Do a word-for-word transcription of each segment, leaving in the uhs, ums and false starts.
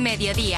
Mediodía.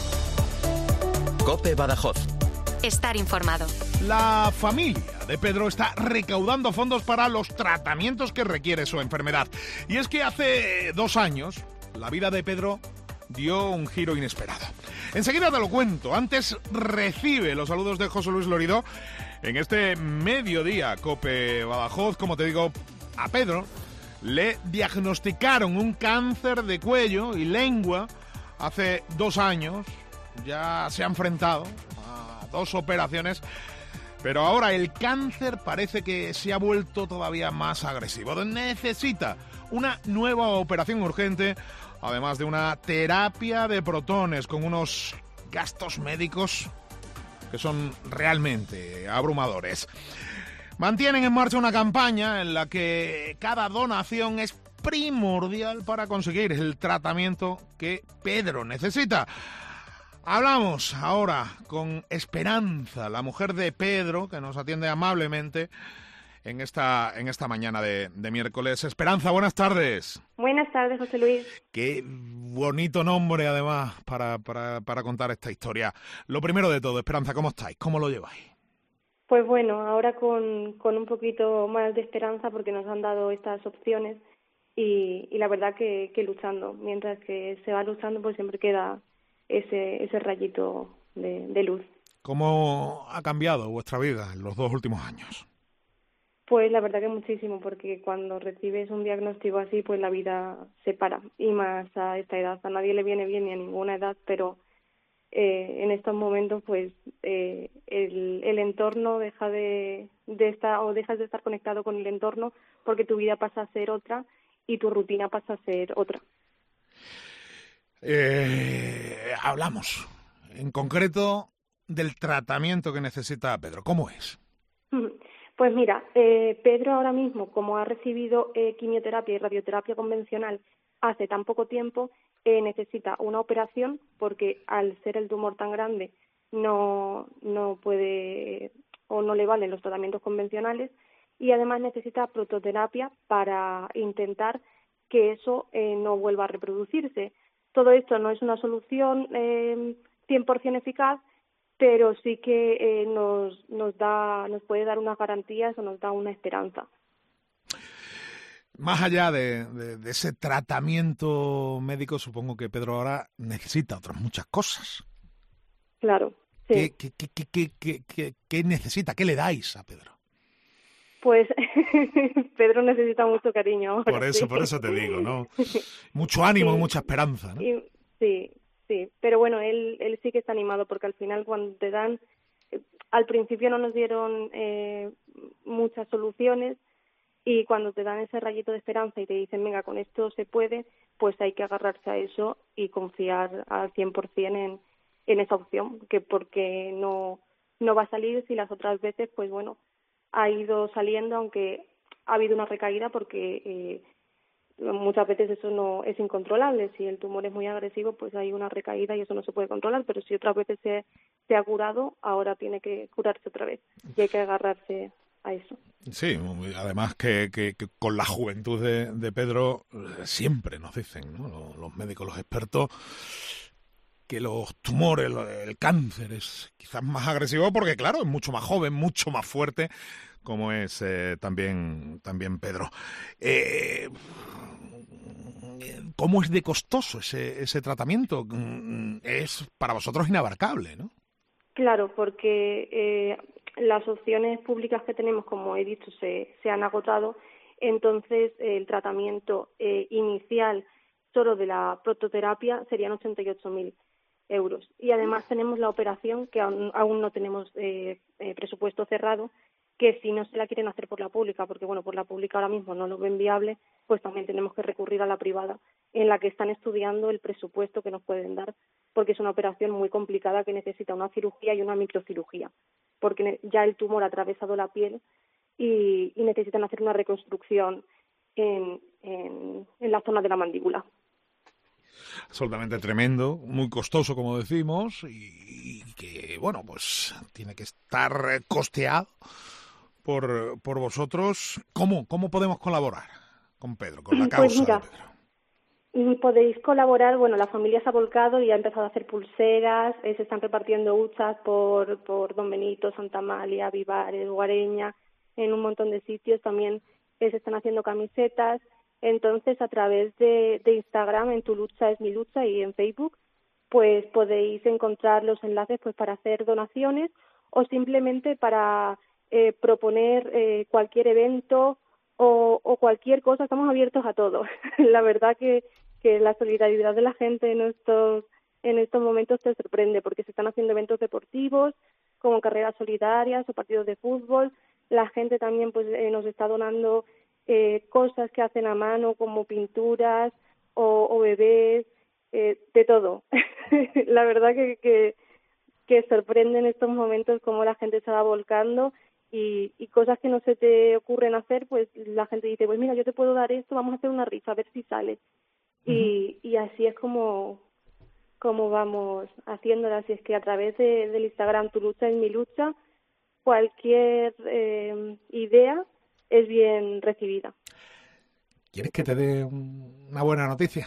COPE Badajoz. Estar informado. La familia de Pedro está recaudando fondos para los tratamientos que requiere su enfermedad. Y es que hace dos años la vida de Pedro dio un giro inesperado. Enseguida te lo cuento. Antes recibe los saludos de José Luis Lorido en este Mediodía COPE Badajoz. Como te digo, a Pedro le diagnosticaron un cáncer de cuello y lengua hace dos años. Ya se ha enfrentado a dos operaciones, pero ahora el cáncer parece que se ha vuelto todavía más agresivo. Necesita una nueva operación urgente, además de una terapia de protones con unos gastos médicos que son realmente abrumadores. Mantienen en marcha una campaña en la que cada donación es primordial para conseguir el tratamiento que Pedro necesita. Hablamos ahora con Esperanza, la mujer de Pedro, que nos atiende amablemente en esta, en esta mañana de, de miércoles. Esperanza, buenas tardes. Buenas tardes, José Luis. Qué bonito nombre, además, para, para, para contar esta historia. Lo primero de todo, Esperanza, ¿cómo estáis? ¿Cómo lo lleváis? Pues bueno, ahora con, con un poquito más de esperanza porque nos han dado estas opciones y, y la verdad que, que luchando. Mientras que se va luchando, pues siempre queda ese, ese rayito de, de luz. ¿Cómo ha cambiado vuestra vida en los dos últimos años? Pues la verdad que muchísimo, porque cuando recibes un diagnóstico así, pues la vida se para, y más a esta edad. A nadie le viene bien ni a ninguna edad, pero eh, en estos momentos, pues eh, el, el entorno deja de, de estar, o dejas de estar conectado con el entorno, porque tu vida pasa a ser otra y tu rutina pasa a ser otra. Eh, hablamos, en concreto, del tratamiento que necesita Pedro. ¿Cómo es? Pues mira, eh, Pedro ahora mismo, como ha recibido eh, quimioterapia y radioterapia convencional hace tan poco tiempo, eh, necesita una operación porque al ser el tumor tan grande no, no puede o no le valen los tratamientos convencionales y además necesita prototerapia para intentar que eso eh, no vuelva a reproducirse. Todo esto no es una solución eh, cien por ciento eficaz, pero sí que eh, nos nos da nos puede dar unas garantías o nos da una esperanza. Más allá de, de, de ese tratamiento médico, supongo que Pedro ahora necesita otras muchas cosas. Claro, sí. ¿Qué, qué, qué, qué, qué, qué, qué necesita? ¿Qué le dais a Pedro? Pues Pedro necesita mucho cariño ahora. Por eso, sí. por eso te digo, ¿no? Mucho ánimo y sí. mucha esperanza, ¿no? Y, sí. Sí, pero bueno, él él sí que está animado porque al final cuando te dan, eh, al principio no nos dieron eh, muchas soluciones y cuando te dan ese rayito de esperanza y te dicen, venga, con esto se puede, pues hay que agarrarse a eso y confiar al cien por ciento en, en esa opción, que porque no, no va a salir si las otras veces, pues bueno, ha ido saliendo, aunque ha habido una recaída porque eh, muchas veces eso no es incontrolable. Si el tumor es muy agresivo, pues hay una recaída y eso no se puede controlar, pero si otras veces se, se ha curado, ahora tiene que curarse otra vez y hay que agarrarse a eso. Sí, además que, que, que con la juventud de, de Pedro siempre nos dicen, ¿no? los, los médicos, los expertos, que los tumores, el cáncer es quizás más agresivo porque, claro, es mucho más joven, mucho más fuerte, como es eh, también, también Pedro. Eh, ¿Cómo es de costoso ese, ese tratamiento? Es para vosotros inabarcable, ¿no? Claro, porque eh, las opciones públicas que tenemos, como he dicho, se, se han agotado. Entonces, eh, el tratamiento eh, inicial solo de la prototerapia serían ochenta y ocho mil euros. Y además tenemos la operación, que aún, aún no tenemos eh, eh, presupuesto cerrado, que si no se la quieren hacer por la pública, porque bueno, por la pública ahora mismo no lo ven viable, pues también tenemos que recurrir a la privada, en la que están estudiando el presupuesto que nos pueden dar, porque es una operación muy complicada que necesita una cirugía y una microcirugía, porque ya el tumor ha atravesado la piel y, y necesitan hacer una reconstrucción en, en, en la zona de la mandíbula. Absolutamente tremendo, muy costoso, como decimos, y, y que, bueno, pues tiene que estar costeado por, por vosotros. ¿Cómo, cómo podemos colaborar con Pedro, con la causa pues mira, de Pedro? Y podéis colaborar, bueno, la familia se ha volcado y ha empezado a hacer pulseras, eh, se están repartiendo huchas por, por Don Benito, Santa Amalia, Vivares, Guareña, en un montón de sitios también eh, se están haciendo camisetas. Entonces, a través de, de Instagram, en Tu Lucha es mi lucha, y en Facebook, pues podéis encontrar los enlaces pues para hacer donaciones o simplemente para eh, proponer eh, cualquier evento o, o cualquier cosa. Estamos abiertos a todo. La verdad que que la solidaridad de la gente en estos en estos momentos te sorprende, porque se están haciendo eventos deportivos como carreras solidarias o partidos de fútbol. La gente también pues eh, nos está donando eh, cosas que hacen a mano, como pinturas o, o bebés, eh, de todo. La verdad que, que que sorprende en estos momentos cómo la gente se va volcando, y, y cosas que no se te ocurren hacer, pues la gente dice, pues mira, yo te puedo dar esto, vamos a hacer una rifa, a ver si sale. Y, y así es como, como vamos haciéndolo. Así es que a través de, del Instagram Tu Lucha es mi lucha, cualquier eh, idea es bien recibida. ¿Quieres que te dé una buena noticia?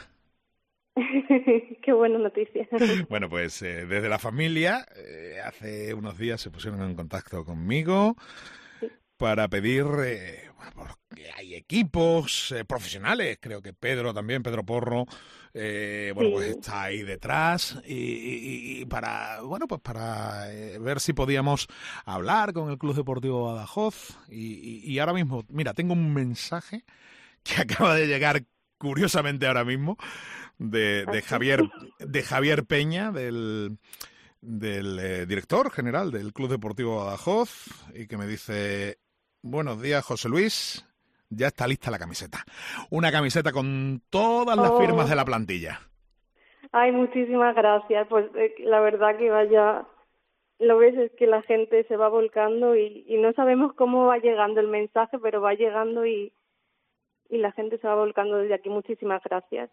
Qué buena noticia. Bueno, pues eh, desde la familia eh, hace unos días se pusieron en contacto conmigo para pedir, eh, bueno, porque hay equipos eh, profesionales, creo que Pedro también, Pedro Porro, eh, bueno, sí. pues está ahí detrás, y, y, y para, bueno, pues para eh, ver si podíamos hablar con el Club Deportivo Badajoz, y, y, y ahora mismo, mira, tengo un mensaje que acaba de llegar curiosamente ahora mismo de, de Javier, de Javier Peña, del... del eh, director general del Club Deportivo Badajoz, y que me dice: buenos días, José Luis, ya está lista la camiseta. Una camiseta con todas las oh. firmas de la plantilla. Ay, muchísimas gracias. Pues eh, la verdad que vaya, lo ves, es que la gente se va volcando y, y no sabemos cómo va llegando el mensaje, pero va llegando y, y la gente se va volcando desde aquí. Muchísimas gracias.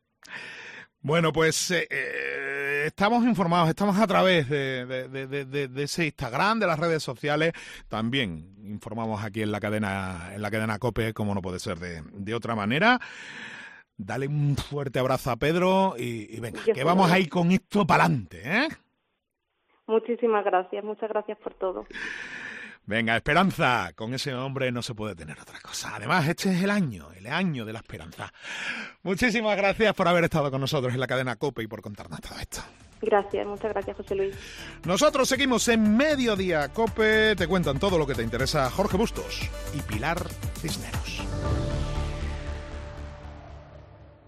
Bueno, pues eh, eh, estamos informados, estamos a través de, de, de, de, de ese Instagram, de las redes sociales. También informamos aquí en la cadena, en la cadena COPE, como no puede ser de, de otra manera. Dale un fuerte abrazo a Pedro y, y venga, Yo que vamos a ir con esto para adelante, ¿eh? Muchísimas gracias, muchas gracias por todo. Venga, esperanza, con ese hombre no se puede tener otra cosa. Además, este es el año, el año de la esperanza. Muchísimas gracias por haber estado con nosotros en la cadena COPE y por contarnos todo esto. Gracias, muchas gracias, José Luis. Nosotros seguimos en Mediodía COPE. Te cuentan todo lo que te interesa Jorge Bustos y Pilar Cisneros.